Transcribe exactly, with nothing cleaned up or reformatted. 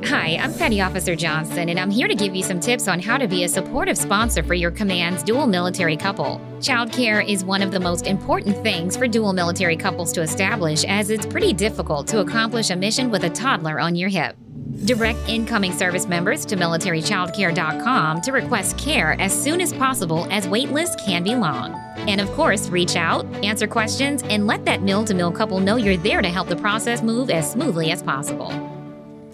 Hi, I'm Petty Officer Johnson, and I'm here to give you some tips on how to be a supportive sponsor for your command's dual military couple. Childcare is one of the most important things for dual military couples to establish, as it's pretty difficult to accomplish a mission with a toddler on your hip. Direct incoming service members to military child care dot com to request care as soon as possible, as wait lists can be long. And of course, reach out, answer questions, and let that mill-to-mill couple know you're there to help the process move as smoothly as possible.